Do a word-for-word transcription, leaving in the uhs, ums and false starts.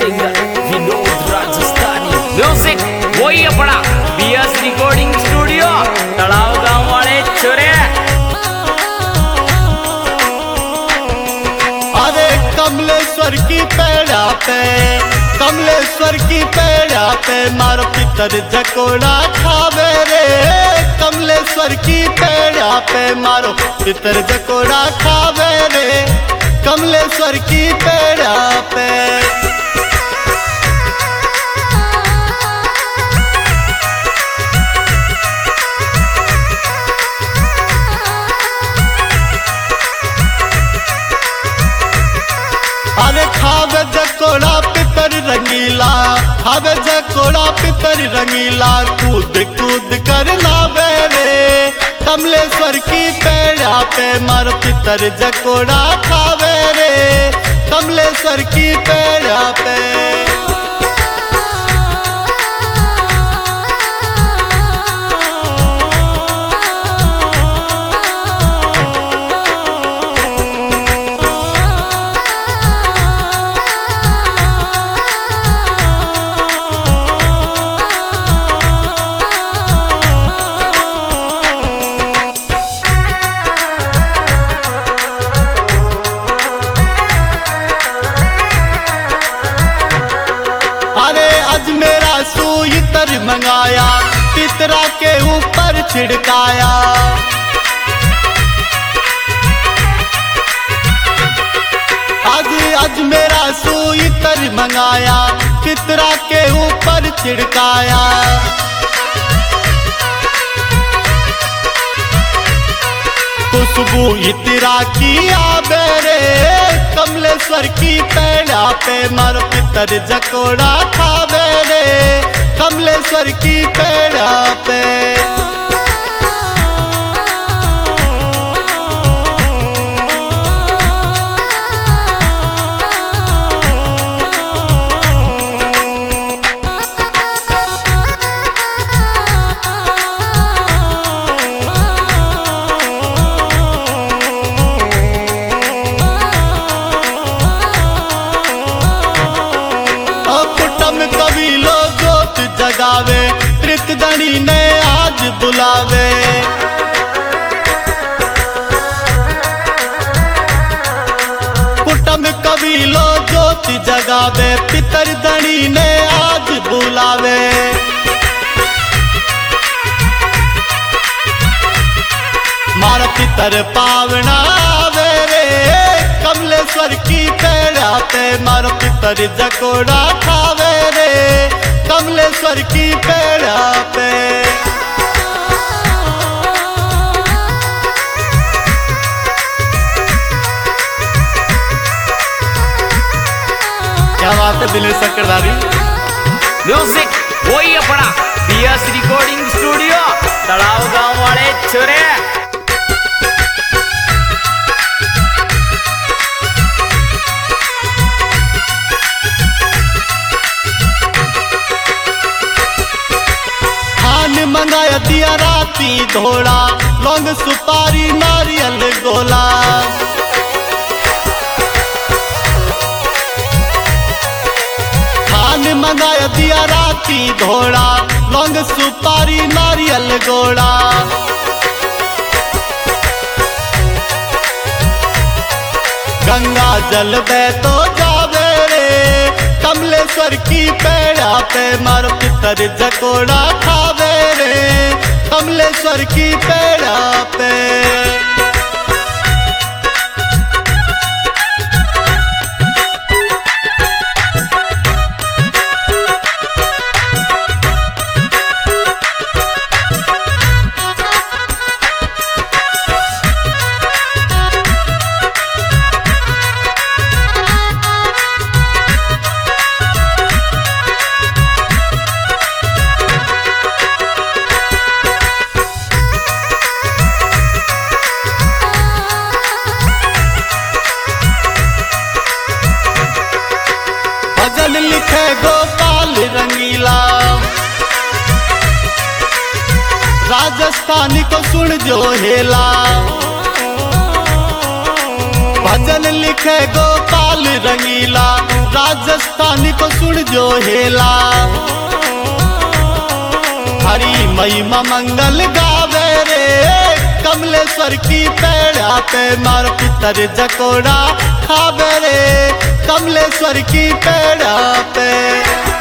Singer Vinod Rajasthani. Music वही अपना BS recording studio तलाव गांव वाले छोरे। अरे कमलेश्वर की पेड़ा पे कमलेश्वर की पेड़ा पे मारो पितर जकोड़ा खावे रे। कमलेश्वर की पेड़ा पे मारो पितर जकोड़ा खावे रे। कमलेश्वर की पेड़ा पे अरे खावे जकोड़ा पितर रंगीला, खावे जकोड़ा पितर रंगीला, कूद कूद कर लावे रे। कमलेश्वर की पेड़ा पे मारो पितर जकोड़ा खावे रे। कमलेश्वर की पेड़ा पे मेरा सुई तर मंगाया पितरा के ऊपर छिड़काया। आज आज मेरा सुई तर मंगाया पितरा के ऊपर छिड़काया। खुशबू इतरा की आवे रे। कमलेश्वर की पेड़ा पे मारो पितर जकोड़ा खावे रे। कमलेश्वर की पेड़ा पे कबीलो जोत जगावे, त्रितदणी ने आज बुलावे। कुटुंब कबीलो जोत जगावे, पितर दणी ने आज बुलावे। मारा पितर पावना वे रे। कमलेश्वर की पेड़ा पे मारो पितर जकोड़ा खावे रे। कमलेश्वर की पेड़ा पे क्या बात है दिनेश चक्रधारी। म्यूजिक वही अपना बीएस रिकॉर्डिंग स्टूडियो तलाव गांव वाले छोरे। मंगाया दिया राती धोड़ा, लौंग सुपारी नारियल गोला। खान मंगाया दिया राती धोड़ा, लौंग सुपारी नारियल गोला। गंगा जल बह तो जावे रे। कमलेश्वर की पेड़ा पे मारो पितर जकोड़ा खावे रे। कमलेश्वर की पेड़ा पे लिखे गोपाल रंगीला। राजस्थानी को सुन जो हेला। भजन लिखे गोपाल रंगीला, राजस्थानी को सुन जो हेला, हरी महिमा मंगल गावे रे कमलेश्वर की पेड़ा पे मार पितर जकोड़ा खावे रे कमलेश्वर की पेड़ा पे।